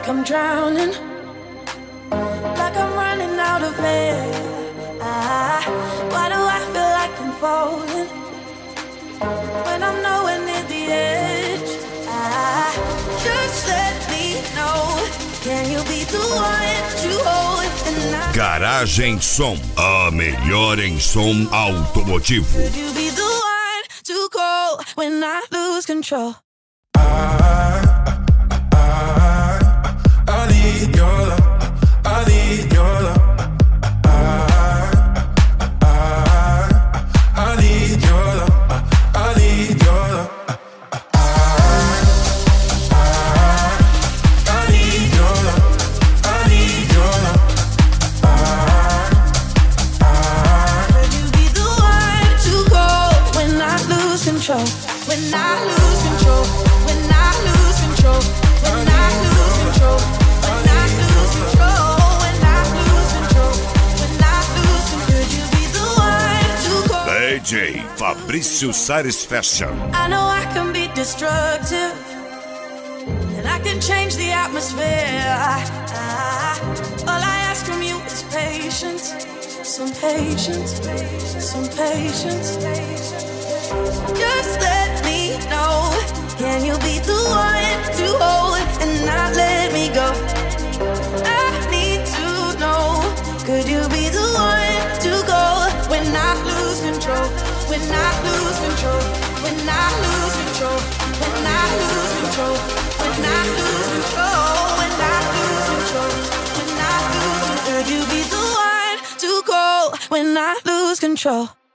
like I'm drowning, like I'm running out of air. Why do I feel like I'm falling when I'm nowhere near the edge? Just let me know. Can you be the one to hold and Garagem Som, a melhor em som automotivo. could you be the one to call when I lose control? I need your love. I need your love. I need your love. I need your love. I need your love. I need your love. Could you be the one to call when I lose control? When I lose control. When I lose control. When I lose control. When I lose control. When I lose control. When I lose control. Could you be the one to call? DJ Fabrício Satisfaction. I know I can be destructive, and I can change the atmosphere. All I ask from you is patience, some patience, some patience. Just let me know. Can you be the one to hold and not let me go? I need to know. Could you be the one to go when I lose control? When I lose control? When I lose control? When I lose control? When I lose control? When I lose control? When I lose control? Could you be the one to go when I lose control?